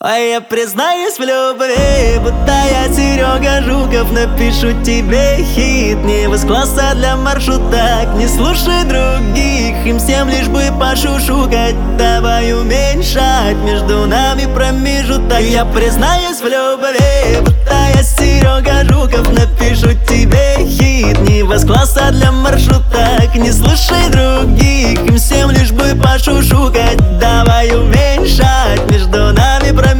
А я признаюсь в любви, будто я Серега Жуков. Напишу тебе хит, не из класса для маршруток. Не слушай других, им всем лишь бы пошушукать. Давай уменьшать между нами промежуток. Я признаюсь в любви, будто я Серега Жуков. Напишу тебе хит, не из класса для маршруток. Не слушай других, им всем лишь бы пошушукать. Давай уменьшать между нами промежуток.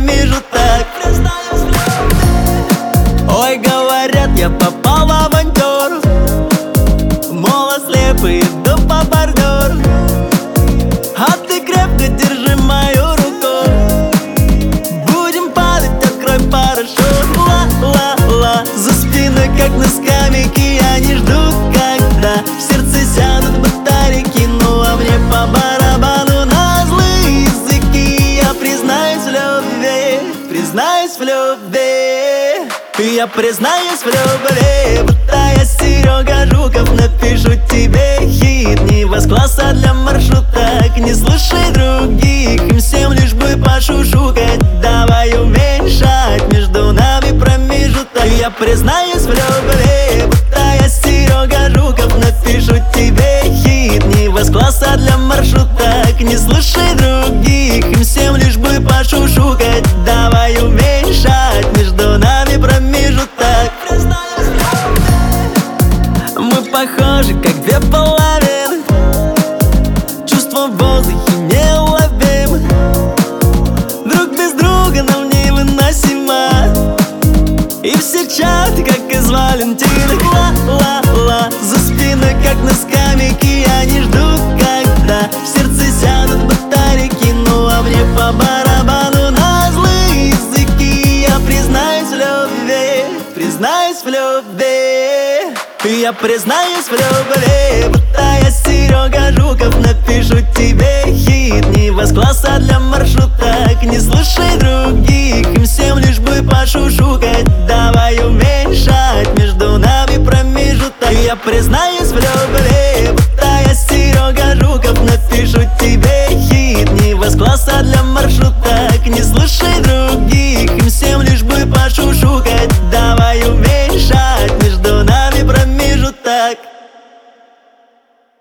Ой, говорят, я попал в авантюру, мол, слепый иду по бордюру. А ты крепко держи мою руку, будем падать, открой парашют. Ла-ла-ла, за спиной, как на скамейке, они ждут, когда в сердце сядут батарейки. Ну а мне по барабану на злые языки. Я признаюсь в любви, признаюсь в любви. Я признаюсь в любви, будто я Серега Жуков. Напишу тебе хит, не из класса для маршруток. Не слушай других, им всем лишь бы пошушукать. Давай уменьшать между нами промежуток. Я признаюсь в любви, будто я Серега Жуков. Напишу тебе хит, не из класса для маршруток. Не слушай других, им всем лишь бы пошушукать. Давай уменьшать между нами промежуток. Мы похожи, как две половины, чувства в воздухе неуловимы. Друг без друга нам невыносимо, и все чаты, как из Валентины. Ла-ла-ла, за спиной, как на скамейке, они ждут, когда в сердце сядут батарейки. Ну а мне по барабану на злые языки. Я признаюсь в любви, признаюсь в любви. Я признаюсь в любви, будто я Серега Жуков. Напишу тебе хит, не из класса для маршруток. Не слушай других, им всем лишь бы пошушукать. Давай уменьшать между нами промежуток. Я признаюсь в любви,